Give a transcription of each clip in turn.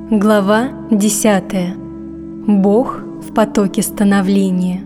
Глава 10. Бог в потоке становления.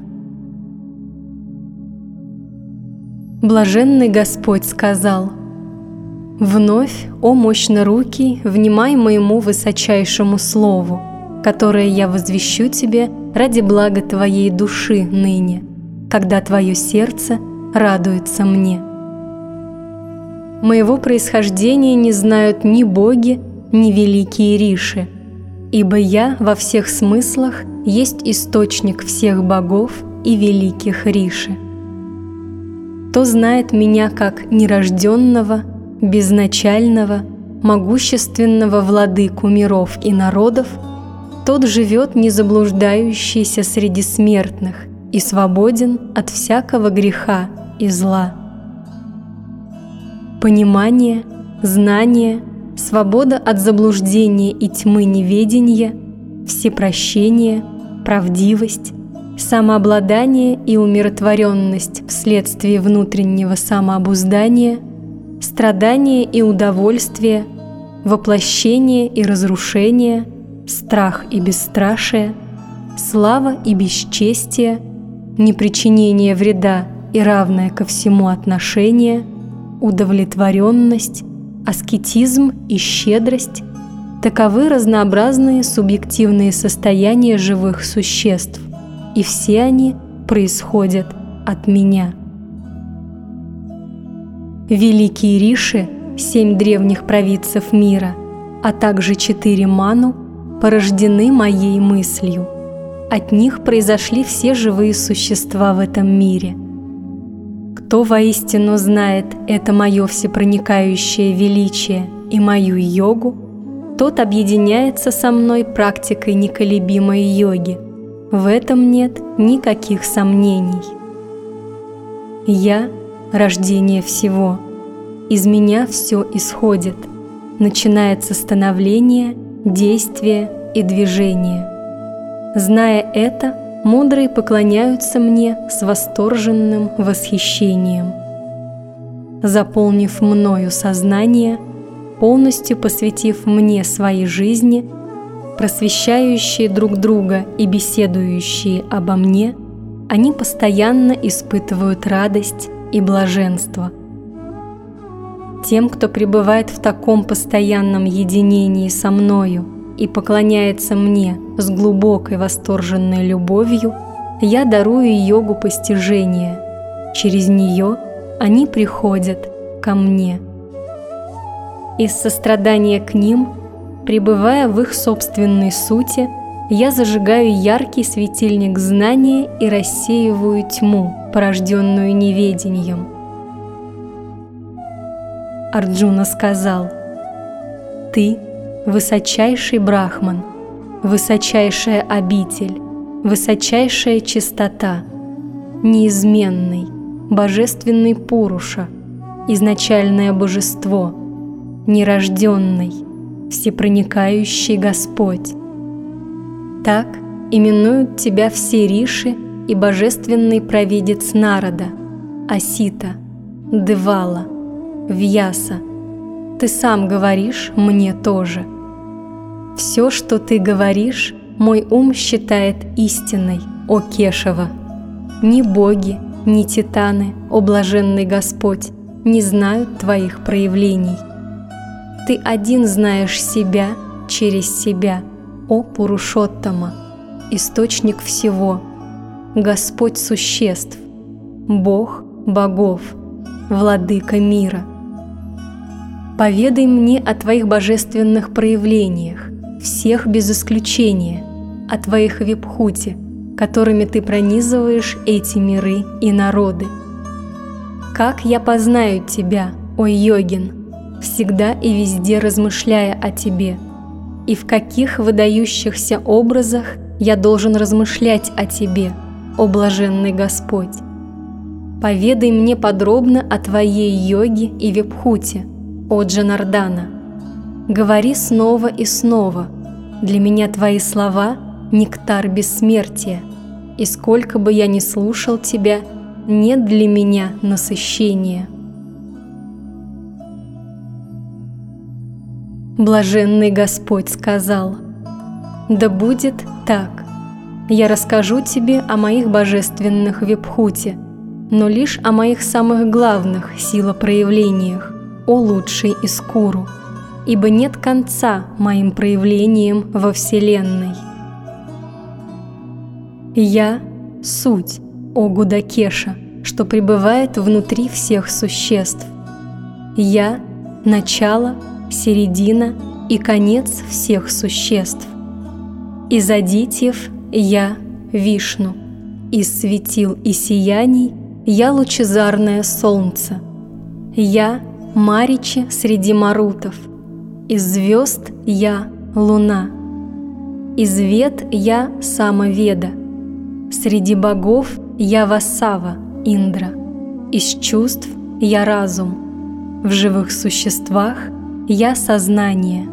Блаженный Господь сказал: «Вновь, о мощнорукий, внимай моему высочайшему слову, которое я возвещу тебе ради блага твоей души ныне, когда твое сердце радуется мне. Моего происхождения не знают ни боги, ни великие риши, ибо я во всех смыслах есть источник всех богов и великих риши. Кто знает меня как нерожденного, безначального, могущественного владыку миров и народов, тот живет незаблуждающийся среди смертных и свободен от всякого греха и зла. Понимание, знание, свобода от заблуждения и тьмы неведения, всепрощение, правдивость, самообладание и умиротворенность вследствие внутреннего самообуздания, страдание и удовольствие, воплощение и разрушение, страх и бесстрашие, слава и бесчестие, непричинение вреда и равное ко всему отношение, удовлетворенность, аскетизм и щедрость – таковы разнообразные субъективные состояния живых существ, и все они происходят от меня. Великие риши, 7 древних провидцев мира, а также 4 ману, порождены моей мыслью. От них произошли все живые существа в этом мире. Кто воистину знает это мое всепроникающее величие и мою йогу, тот объединяется со мной практикой неколебимой йоги. В этом нет никаких сомнений. Я – рождение всего. Из меня все исходит. Начинается становление, действие и движение. Зная это, мудрые поклоняются мне с восторженным восхищением. Заполнив мною сознание, полностью посвятив мне своей жизни, просвещающие друг друга и беседующие обо мне, они постоянно испытывают радость и блаженство. Тем, кто пребывает в таком постоянном единении со мною и поклоняется мне с глубокой восторженной любовью, я дарую йогу постижения. Через нее они приходят ко мне. Из сострадания к ним, пребывая в их собственной сути, я зажигаю яркий светильник знания и рассеиваю тьму, порожденную неведением. Арджуна сказал: «Ты – высочайший брахман, высочайшая обитель, высочайшая чистота, неизменный, божественный Пуруша, изначальное божество, нерожденный, всепроникающий Господь. Так именуют тебя все риши и божественный провидец Нарада, Асита, Девала, Вьяса. Ты сам говоришь мне тоже. Все, что ты говоришь, мой ум считает истиной, о Кешава. Ни боги, ни титаны, о блаженный Господь, не знают твоих проявлений. Ты один знаешь себя через себя, о Пурушоттама, источник всего, Господь существ, Бог богов, владыка мира. Поведай мне о твоих божественных проявлениях, всех без исключения, о твоих вибхути, которыми ты пронизываешь эти миры и народы. Как я познаю тебя, о йогин, всегда и везде размышляя о тебе, и в каких выдающихся образах я должен размышлять о тебе, о блаженный Господь. Поведай мне подробно о твоей йоге и вибхути, о Джанардана. Говори снова и снова. Для меня твои слова – нектар бессмертия, и сколько бы я ни слушал тебя, нет для меня насыщения. Блаженный Господь сказал: Да будет так. Я расскажу тебе о моих божественных вибхути, но лишь о моих самых главных силопроявлениях, о лучшей Искуру, ибо нет конца моим проявлениям во Вселенной. Я – суть, о Гудакеша, что пребывает внутри всех существ. Я – начало, середина и конец всех существ. Из адитьев я – Вишну, из светил и сияний я – лучезарное солнце. Я – Маричи среди марутов, из звезд я – луна, из вед я – Самаведа, среди богов я – Васава, Индра, из чувств я – разум, в живых существах я – сознание.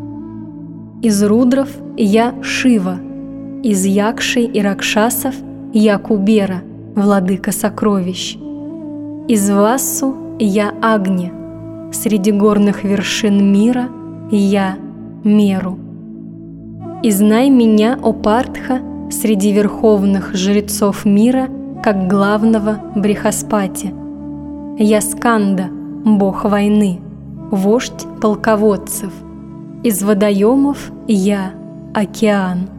Из рудров я – Шива, из якшей и ракшасов я – Кубера, владыка сокровищ. Из Вассу я – Агни, среди горных вершин мира я – Меру. И знай меня, о Партха, среди верховных жрецов мира, как главного Брихаспати. Я Сканда, бог войны, вождь полководцев. Из водоемов я – океан.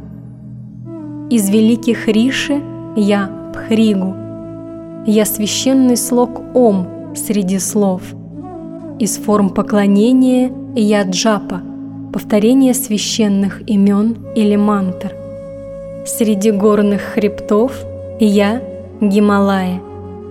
Из великих Риши я – Пхригу. Я священный слог Ом среди слов. Из форм поклонения я – Джапа, повторение священных имен или мантр. Среди горных хребтов я – Гималая.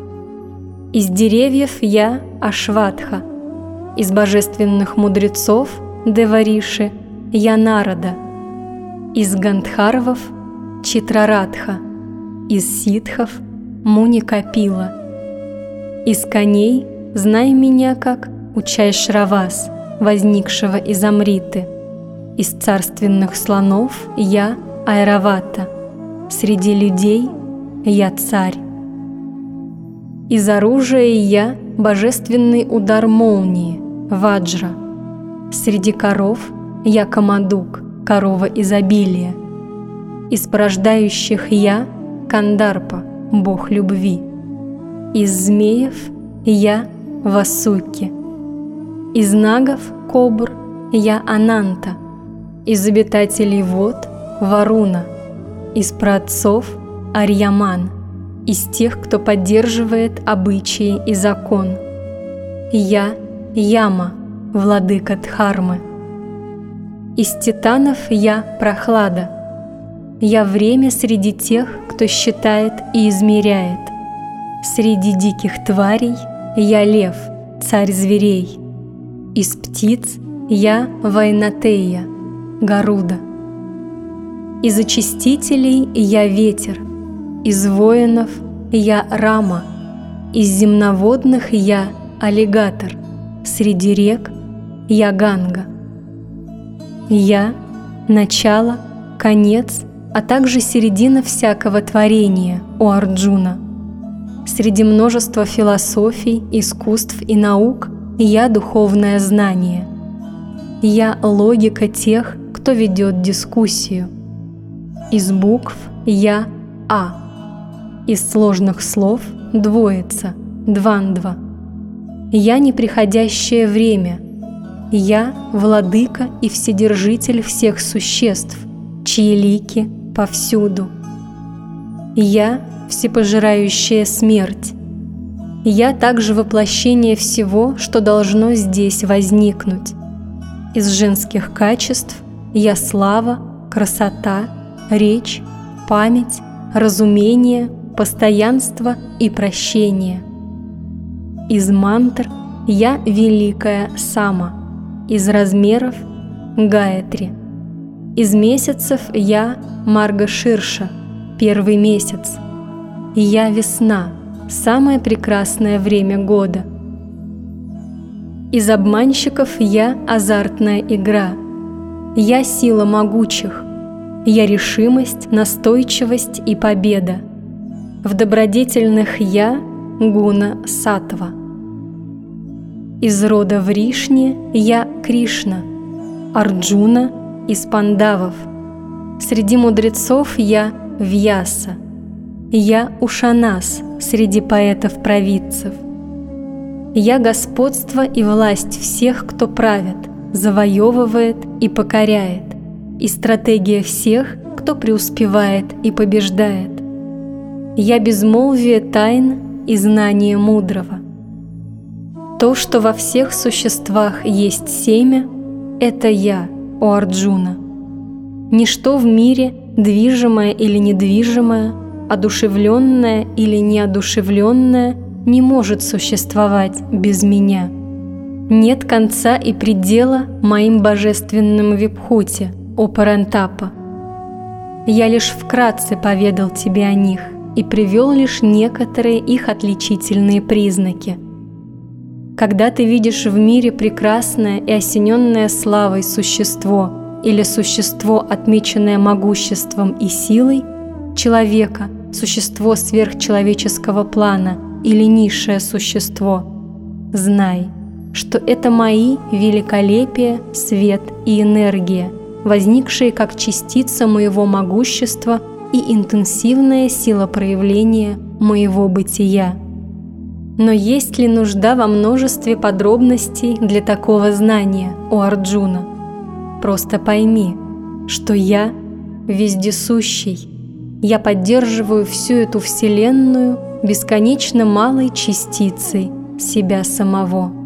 Из деревьев я – Ашватха. Из божественных мудрецов Девариши я – Нарада. Из Гандхарвов – Читрарадха. Из ситхов – Муни-Капила. Из коней знай меня как Учай-Шравас, возникшего из Амриты. Из царственных слонов я – Айравата. Среди людей я – царь. Из оружия я – божественный удар молнии, Ваджра. Среди коров я – Камадук, корова изобилия. Из порождающих я – Кандарпа, бог любви. Из змеев я – Васуки. Из нагов – кобр я – Ананта. Из обитателей вод – Варуна. Из праотцов – Арьяман. Из тех, кто поддерживает обычаи и закон. Я – Яма, владыка Дхармы. Из титанов я – Прохлада. Я время среди тех, кто считает и измеряет. Среди диких тварей я – Лев, царь зверей. Из птиц я – Вайнатея, Гаруда. Из очистителей я – Ветер. Из воинов я – Рама. Из земноводных я – Аллигатор. Среди рек я – Ганга. Я – начало, конец, а также середина всякого творения, о Арджуна. Среди множества философий, искусств и наук я – духовное знание. Я – логика тех, кто ведет дискуссию. Из букв я – А. Из сложных слов – двоица, двандва. Я – неприходящее время. Я – владыка и вседержитель всех существ, чьи лики повсюду. Я – всепожирающая смерть. Я также воплощение всего, что должно здесь возникнуть. Из женских качеств я – слава, красота, речь, память, разумение, постоянство и прощение. Из мантр я – великая Сама. Из размеров – Гаятри. Из месяцев я – Маргаширша, первый месяц. Я – весна, самое прекрасное время года. Из обманщиков я – азартная игра. Я – сила могучих. Я – решимость, настойчивость и победа. В добродетельных я – гуна саттва. Из рода Вришни я – Кришна, Арджуна из пандавов. Среди мудрецов я Вьяса. Я Ушанас среди поэтов-провидцев. Я господство и власть всех, кто правит, завоевывает и покоряет, и стратегия всех, кто преуспевает и побеждает. Я безмолвие тайн и знание мудрого. То, что во всех существах есть семя, это я, о Арджуна. Ничто в мире, движимое или недвижимое, одушевленное или неодушевленное, не может существовать без меня. Нет конца и предела моим божественным вибхути, о Парантапа. Я лишь вкратце поведал тебе о них и привел лишь некоторые их отличительные признаки. Когда ты видишь в мире прекрасное и осененное славой существо или существо, отмеченное могуществом и силой, человека, существо сверхчеловеческого плана или низшее существо, знай, что это мои великолепие, свет и энергия, возникшие как частица моего могущества и интенсивная сила проявления моего бытия. Но есть ли нужда во множестве подробностей для такого знания, о Арджуна? Просто пойми, что я вездесущий. Я поддерживаю всю эту Вселенную бесконечно малой частицей себя самого.